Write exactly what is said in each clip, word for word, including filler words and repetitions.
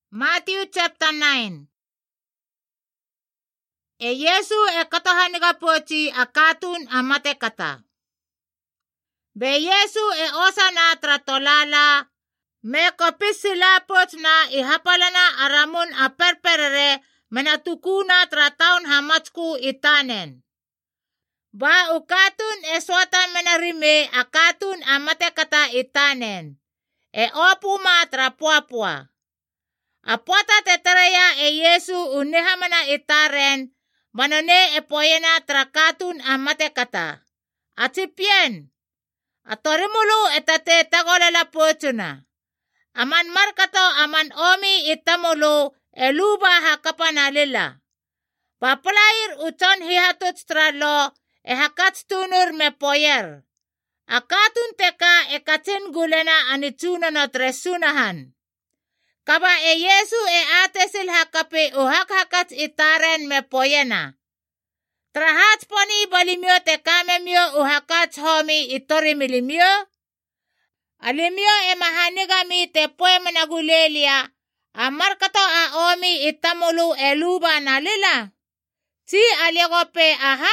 Matthew chapter nine. E Yesu e katohaniga pochi a katun a mate kata. Be Yesu e osana tratolala me kopisila poch na i hapalana aramun a perperere menatukuna trataun hamatsku itanen. Ba u katun e swata menarime a katun a mate kata itanen. E opuma trapuapua. Apota tetereya e Yesu unihamana itaren manone e poyena trakatun amate kata. Atipien. Atorimulu etate tagolela pochuna. Aman markato aman omi itamulu eluba hakapana lila. Papalair uton hihatut stralo e hakatsunur me poyer. Akatun teka e katin gulena anitsuna no tresunahan. Kaba e Yesu e atesil hakape o hakhakat itaren me poyena. Trahat poni balimyo te kamemyo o hakat homi itori milimyo. Alimyo e mahanigami te poe managulelia. Amarkato a omi itamulu eluba na lila. Si aliagope aha.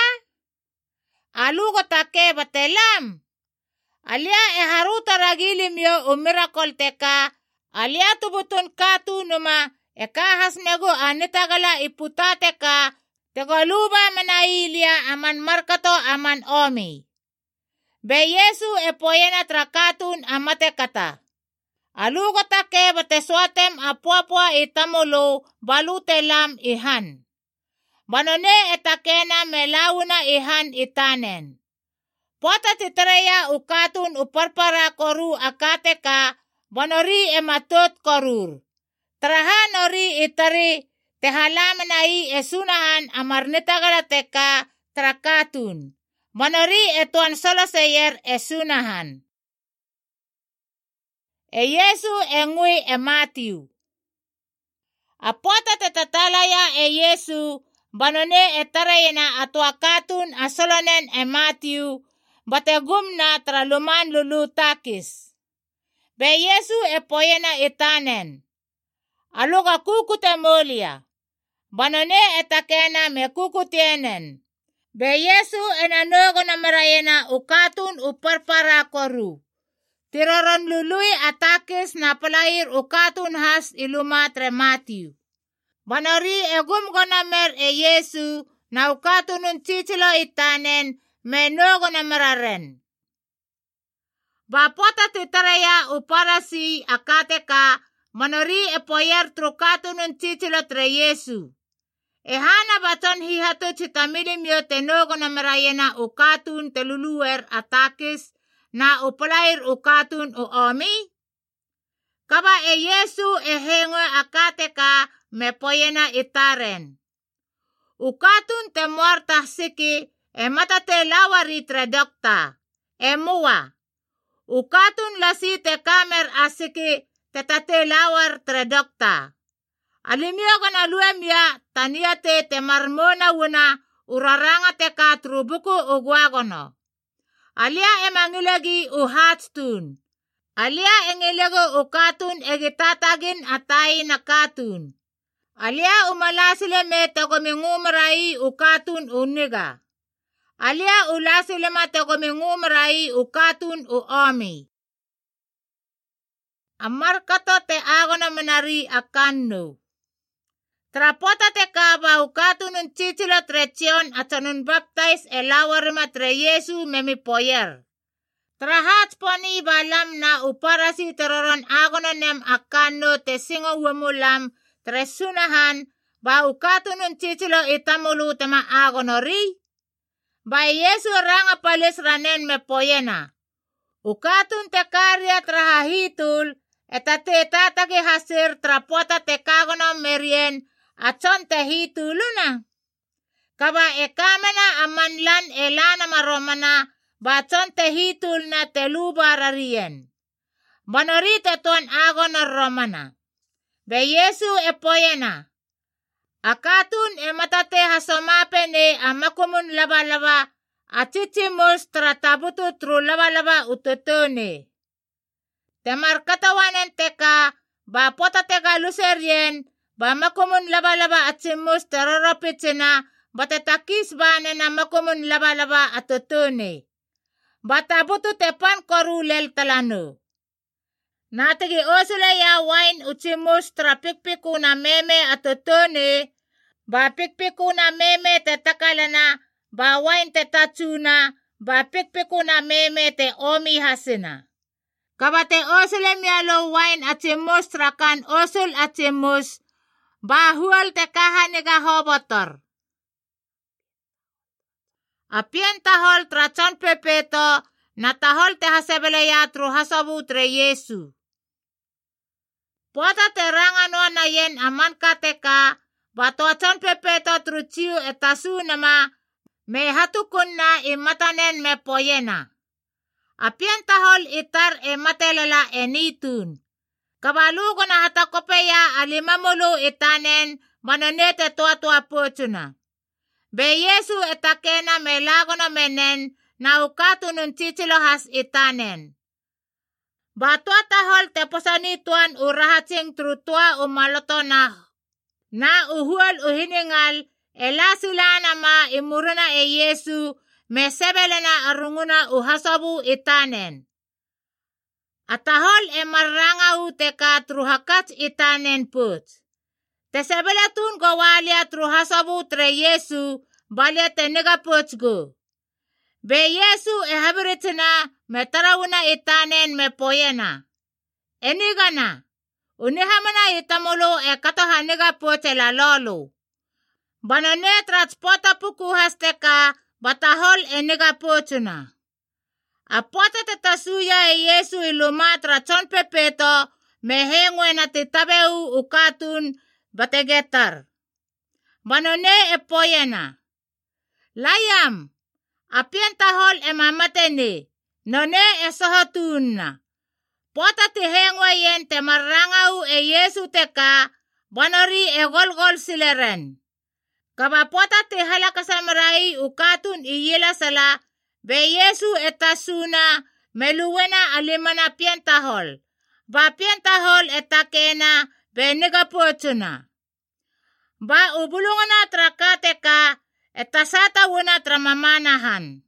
Alugo take batelam. Alia e haruta ragilimyo o miracle teka. Alia tubutun katu numa e kahas nego anitagala iputate ka tegaluba manailia aman markato aman omi. Be Yesu e poyena trakatun amate kata. Alugo take bateswatem apuapua itamulu balute lam ihan. Banone etakena melawuna ihan itanen. Pota titreya ukatun uparpara koru akate ka banori e matot korur. Traha nori itari tehalamanai e sunahan amarnitagala teka trakatun. Banori e tuan solo seyer e sunahan. E Yesu e ngui e Matthew. Apota tetatalaya e Yesu banone e tarayena atuakatun asolonen e Matthew bategumna traluman lulutakis. Be Yesu e poyena itanen. Aluga kukute molia. Banone etakena me kukutienen. Be Yesu e nanogo na marayena ukatun uparpara koru. Tiroron lului atakis na palair ukatun has ilumatre Matthew. Banori e gumgona mer e Yesu na ukatunun titilo itanen me nogo na mararen. Bapota titaraya uparasi akateka manori e poyer trukatunun titilo tre Yesu. E hana baton hihato chitamilimyo tenogo na marayena ukatun teluluer atakis na upalair ukatun o omi. Kaba e Yesu e hengo akateka me poyena itaren. Ukatun te muarta siki e matate lawari tre dokta. E mua. Ukatun lasi te kamer asiki te tate lawar tre dokta. Alimyo kana luemya taniate te marmona wuna uraranga te ka trubuku ugwagono. Alia emangilegi uhatstun. Alia engilego ukatun egitatagin atay na katun. Alia umalasile me tegomingumrai ukatun uniga. Alia ulasile ma tegomingumrai ukatun uomi. Amarkato te agona menari akanno. Trapota te kaba ukatunun titilo trechion atanun baptize elawarima tre Yesu memi poyer. Trahat poni balam na uparasi teroron agona nem akanno te singo wemulam tre sunahan ba ukatunun titilo itamulu tema agonori. Ba Yesu ranga palis ranen me poyena. Ukatun te karya trahahitul etate tatagi hasir trapota te kagono merien atson te hituluna. Kaba e kamena amanlan elana maromana batson te hitul na teluba rarien. Banorite tuan agono romana. Be Yesu e poyena. Akatun e matate hasomape ne amakumun laba-laba atitimos tratabutu tru laba-laba ututune. Temar katawanen teka ba pota te ga luserien, ba makumun laba-laba at simus terorapit sina, ba te takis ba na makumun laba-laba at tutuni. Ba tabutu te pan korulel talano. Natigi osule ya wine utsimus tra pikpiku na meme at tutuni, ba pikpiku na meme te takalana, ba wine te tatsuna, ba pikpiku na meme te omi hasina. Kabate osule mialo wine at simus tra kan osul at simus, ba hual te kahaniga hobotor. Apien tahol tra chon pepeto, na tahol te hasebeleya tru hasabu tre Yesu. Pota te rangano na yen aman kateka, ba to chon pepeto tru chiu etasu nama, me hatukun na imatanen me poyena. Apien tahol itar e matelela enitun. Kabalugo na hatakopeya alimamulu itanen, manonete tua-tua pochuna. Be Yesu etakena me lagono menen, na ukatunun chichilohas itanen. Ba tua tahol te posani tuan urahatsing trutua umaloto na, na uhual uhiningal, ela sila nama imuruna e Yesu, me sebelena arunguna uhasabu itanen. Atahol e maranga uteka truhakat itanen put. Te sebeletun gawalia truhasabu tre Yesu, balia te nega putsgo. Be Yesu e habiritina me tarawuna itanen me poyena. Enigana, unihamana itamulu e katohaniga pote la lolo. Banone transporta puku hasteka, batahol eniga potuna. Apota te tasuya e Yesu ilumatra chon pepeto, me hengwe na te tabeu ukatun bategetar. Banone e poyena. Layam, apien tahol e mamatene, none e sohotuna. Pota te hengwe yen te marangau e Yesu teka, banori e golgol sileren. Kaba pota te halakasamarai ukatun iyela sala, be Yesu etasuna, meluwena alimana pientahol. Ba pientahol etakena, be negapotuna. Ba ubulungana trakateka, etasata wuna tramamanahan.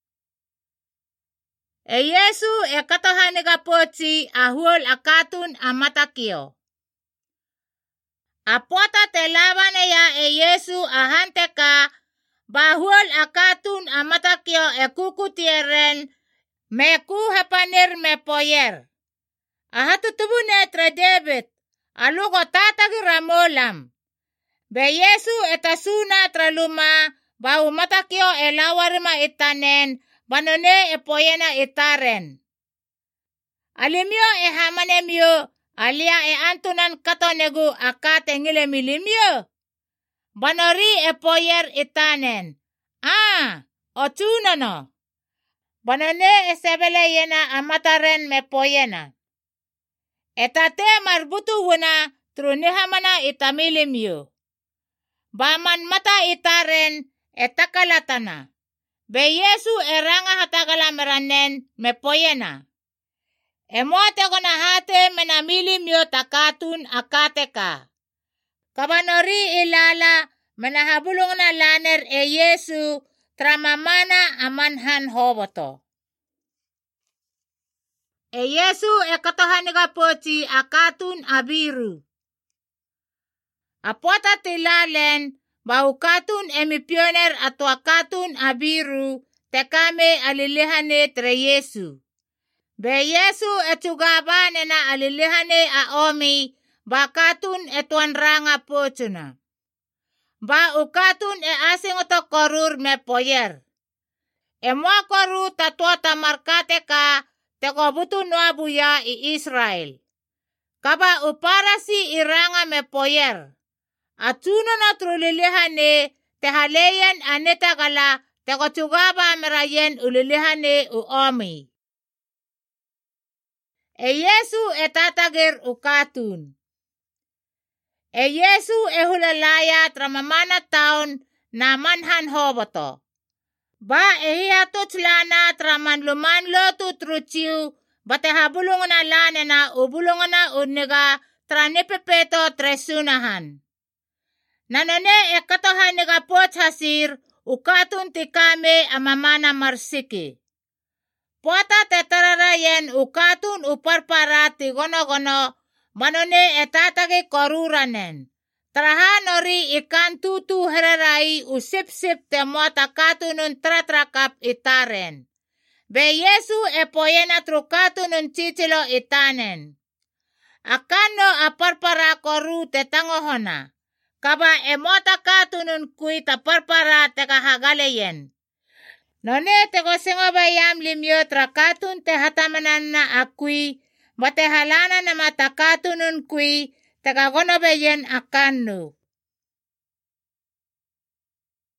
E Yesu e katohaniga potsi ahuol akatun amatakio. Apota te labane ya e Yesu ahanteka, bahuol akatun amatakio e kukutieren, me ku hapanir me poyer. Ahatutubune tre David, alugo tatagi ramolam. Be Yesu etasuna traluma, ba umatakio e lawarima itanen, banone e poyena itaren. Alimio e hamanemio, alia e antunan katonegu akate ngile milimio. Banori e poyer itanen. Ah, otunano. Banone e sebele yena amataren me poyena. Etate marbutu wuna trunihamana itamilimio. Baman mata itaren etakalatana. Be Yesu eranga hatakala meranen me poyena. Emote kona hate menamilimio takatun akateka. Kabanori ilala menahabulong na laner e Yesu tramamana amanhan hoboto. E Yesu e katohaniga pochi akatun abiru. Apota tilalen baukatun emipioner ato akatun abiru tekame alilihane tre Yesu. Be Yesu etugabane na alilihane aomi bakatun etuan ranga pochuna. Ba ukatun e asing oto korur me poyer. E mua koru tatua tamarkate ka te kobutu nuabuya i Israel. Kaba uparasi iranga me poyer. Atuna na trulilihane te haleyen aneta gala te kotugaba merayen ulilihane uomi. E Yesu etatagir ukatun. E Yesu e hulalaya tramamana taon na manhan hoboto. Ba e hiya tutslana traman luman lotu truchiu bate habulungan na lana na ubulungan na uniga tra nipepeto tresunahan. Nanone e katohan ni kapot hasir ukatun tikame amamana marsiki. Pota te tararayen ukatun uparpara ti gono-gono manone etatagi koruranen. Trahanori ikan tutu hererai usip-sip te mota katunun tratrakap itaren. Be Yesu e poyena trukatunun cicilo itanen. Akano aparpara koru te tangohona. Kaba e mota katunun kui ta parpara te kahagaleyen. None te gosengo bayam limyo trakatun te hatamanan na akui. Bate halana na mata katunun kui te kagono beyen akanu.